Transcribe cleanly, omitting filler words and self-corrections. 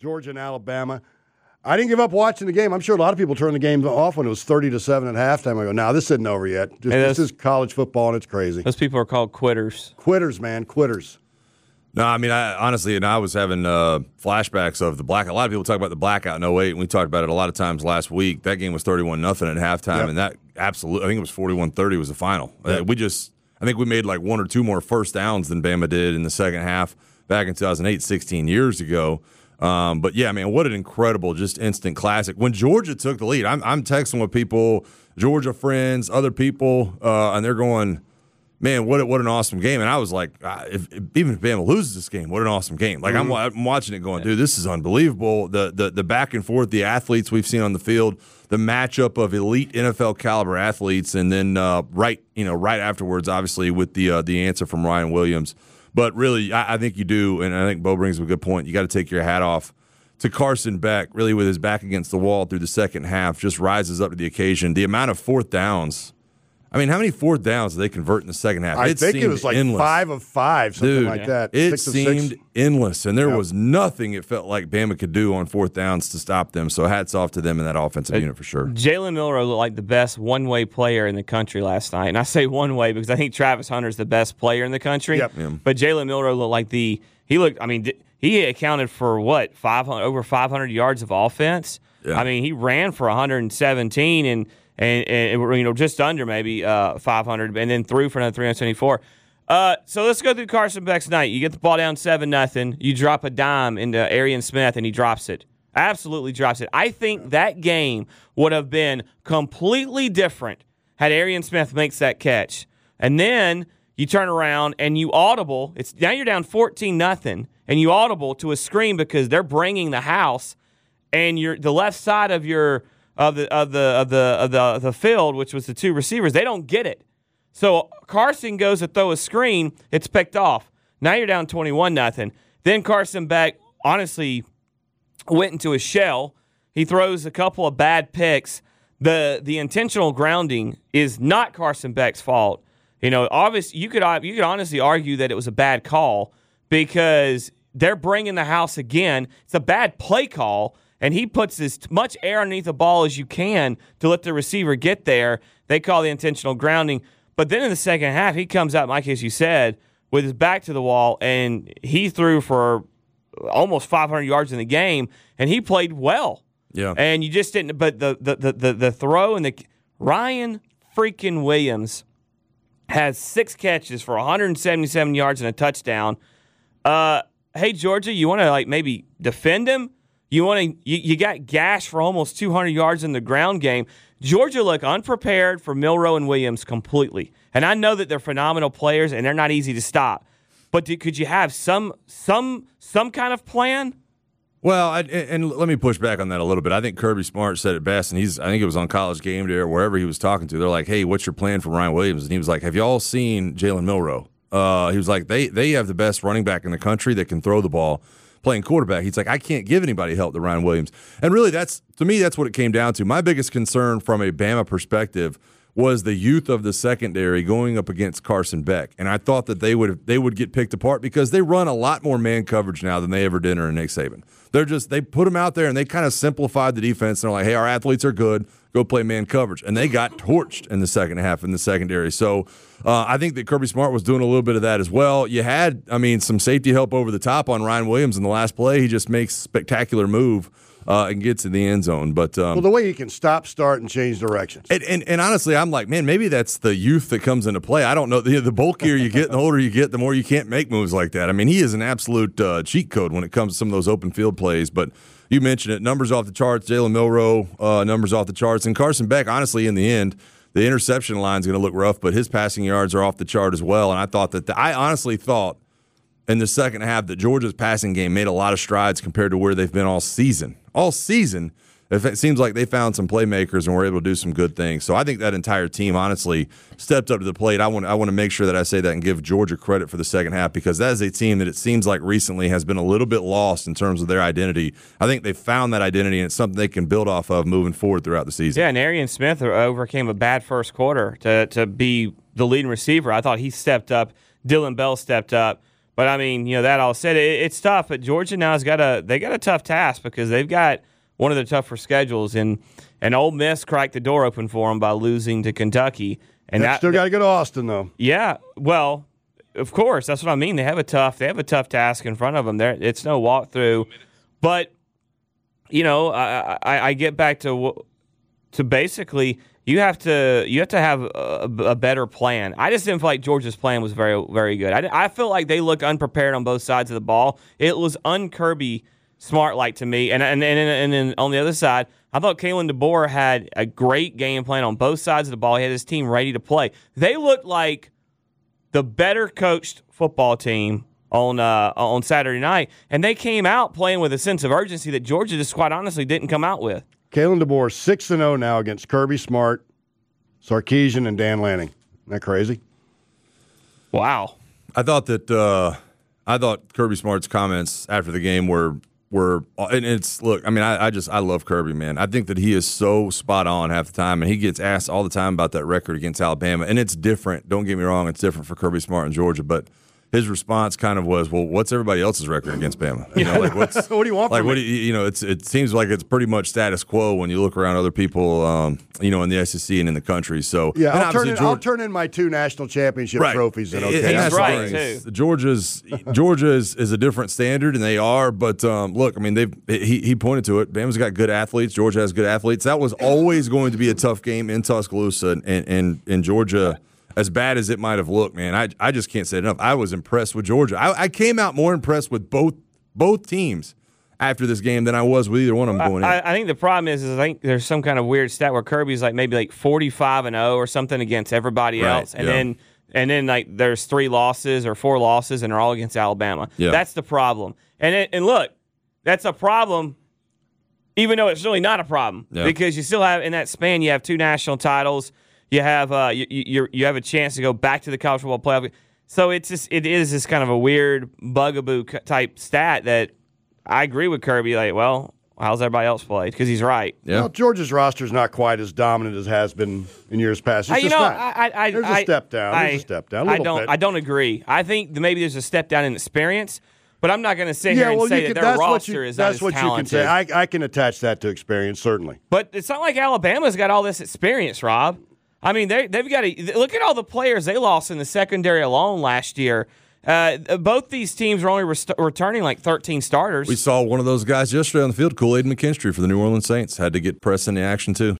Georgia and Alabama. I didn't give up watching the game. I'm sure a lot of people turned the game off when it was 30-7 at halftime. I go, no, this isn't over yet. This is college football, and it's crazy. Those people are called quitters. Quitters, man, quitters. No, I mean, honestly, I was having flashbacks of the blackout. A lot of people talk about the blackout in 08, and we talked about it a lot of times last week. That game was 31-0 at halftime, and that absolutely, I think it was 41-30 was the final. Yep. I think we made like one or two more first downs than Bama did in the second half back in 2008, 16 years ago. But yeah, man, what an incredible, just instant classic. When Georgia took the lead, I'm texting with people, Georgia friends, other people, and they're going, man, what an awesome game. And I was like, even if Bama loses this game, what an awesome game. Like, I'm watching it going, dude, this is unbelievable. The back and forth, the athletes we've seen on the field, the matchup of elite NFL caliber athletes, and then right afterwards, obviously, with the answer from Ryan Williams. But really, I think you do, and I think Bo brings up a good point. You got to take your hat off to Carson Beck, really with his back against the wall through the second half, just rises up to the occasion. The amount of fourth downs. I mean, how many fourth downs did they convert in the second half? I think it was like endless. 5 of 5, something like that. It seemed endless, and there was nothing it felt like Bama could do on fourth downs to stop them. So hats off to them in that offensive unit for sure. Jalen Milroe looked like the best one-way player in the country last night. And I say one-way because I think Travis Hunter's the best player in the country. Yep. Yeah. But Jalen Milroe looked like he accounted for what, over 500 yards of offense. Yeah. I mean, he ran for 117 and just under maybe 500, and then threw for another 374. So let's go through Carson Beck's night. You get the ball down 7-0. You drop a dime into Arian Smith, and he drops it. Absolutely drops it. I think that game would have been completely different had Arian Smith makes that catch. And then you turn around and you audible. Now you're down 14-0, and you audible to a screen because they're bringing the house, and the left side of the field, which was the two receivers, they don't get it. So Carson goes to throw a screen, it's picked off. Now you're down 21-0. Then Carson Beck honestly went into a shell. He throws a couple of bad picks. The intentional grounding is not Carson Beck's fault. Obviously you could honestly argue that it was a bad call because they're bringing the house again. It's a bad play call. And he puts as much air underneath the ball as you can to let the receiver get there. They call the intentional grounding. But then in the second half, he comes out, Mike, as you said, with his back to the wall, and he threw for almost 500 yards in the game, and he played well. Yeah. And you just didn't. But the throw and Ryan freaking Williams has 6 catches for 177 yards and a touchdown. Hey, Georgia, you want to maybe defend him? You got gashed for almost 200 yards in the ground game. Georgia looked unprepared for Milroe and Williams completely. And I know that they're phenomenal players and they're not easy to stop. But could you have some kind of plan? Well, and let me push back on that a little bit. I think Kirby Smart said it best, and I think it was on College Game Day or wherever he was talking to. They're like, "Hey, what's your plan for Ryan Williams?" And he was like, "Have y'all seen Jalen Milroe?" He was like, "They have the best running back in the country that can throw the ball." Playing quarterback, he's like, I can't give anybody help to Ryan Williams. And really, that's what it came down to. My biggest concern from a Bama perspective was the youth of the secondary going up against Carson Beck. And I thought that they would get picked apart because they run a lot more man coverage now than they ever did under Nick Saban. They put them out there and they kind of simplified the defense. And they're like, hey, our athletes are good. Go play man coverage. And they got torched in the second half in the secondary. So I think that Kirby Smart was doing a little bit of that as well. You had, some safety help over the top on Ryan Williams in the last play. He just makes a spectacular move and gets in the end zone. But the way he can stop, start, and change directions. And honestly, I'm like, man, maybe that's the youth that comes into play. I don't know. The bulkier you get, the older you get, the more you can't make moves like that. He is an absolute cheat code when it comes to some of those open field plays. But you mentioned it. Numbers off the charts. Jalen Milroe, numbers off the charts. And Carson Beck, honestly, in the end, the interception line is going to look rough, but his passing yards are off the chart as well. And I thought I honestly thought in the second half that Georgia's passing game made a lot of strides compared to where they've been all season. All season, it seems like they found some playmakers and were able to do some good things. So I think that entire team honestly stepped up to the plate. I want to make sure that I say that and give Georgia credit for the second half because that is a team that it seems like recently has been a little bit lost in terms of their identity. I think they found that identity and it's something they can build off of moving forward throughout the season. Yeah, and Arian Smith overcame a bad first quarter to be the leading receiver. I thought he stepped up. Dylan Bell stepped up. But I mean, that all said, it's tough. But Georgia now they got a tough task because they've got one of the tougher schedules, and Ole Miss cracked the door open for them by losing to Kentucky. And still got to go to Austin, though. Yeah, well, of course, that's what I mean. They have a tough task in front of them. It's no walkthrough, but I get back to basically you have to have a better plan. I just didn't feel like Georgia's plan was very, very good. I feel like they look unprepared on both sides of the ball. It was un-Kirby Smart-like to me, and then on the other side, I thought Kalen DeBoer had a great game plan on both sides of the ball. He had his team ready to play. They looked like the better coached football team on Saturday night, and they came out playing with a sense of urgency that Georgia just quite honestly didn't come out with. Kalen DeBoer 6-0 now against Kirby Smart, Sarkisian, and Dan Lanning. Isn't that crazy? Wow. I thought Kirby Smart's comments after the game were and it's look. I mean, I love Kirby, man. I think that he is so spot on half the time, and he gets asked all the time about that record against Alabama, and it's different. Don't get me wrong, it's different for Kirby Smart in Georgia, but his response kind of was, "Well, what's everybody else's record against Bama? What do you want from me? It seems like it's pretty much status quo when you look around other people, in the SEC and in the country. So yeah, I'll turn in my 2 national championship trophies. And okay, he's right too. Georgia is a different standard, and they are. But look, I mean, he pointed to it. Bama's got good athletes. Georgia has good athletes. That was always going to be a tough game in Tuscaloosa, and Georgia. As bad as it might have looked, man, I just can't say it enough. I was impressed with Georgia. I came out more impressed with both teams after this game than I was with either one of them going in. I think the problem is I think there's some kind of weird stat where Kirby's maybe 45-0 or something against everybody else, and then like there's 3 losses or 4 losses, and they're all against Alabama. Yeah. That's the problem. And look, that's a problem, even though it's really not a problem because you still have in that span you have 2 national titles. You have you have a chance to go back to the college football playoff. So it is this kind of a weird bugaboo type stat that I agree with Kirby. How's everybody else played? Because he's right. Yeah. Well, Georgia's roster is not quite as dominant as has been in years past. There's a step down. There's a step down. I don't agree. I think maybe there's a step down in experience. But I'm not going to sit here and say that their roster is not as talented. That's what you can say. I can attach that to experience, certainly. But it's not like Alabama's got all this experience, Rob. I mean, they've got to look at all the players they lost in the secondary alone last year. Both these teams were only returning 13 starters. We saw one of those guys yesterday on the field, Kool-Aid McKinstry for the New Orleans Saints. Had to get pressed into action, too.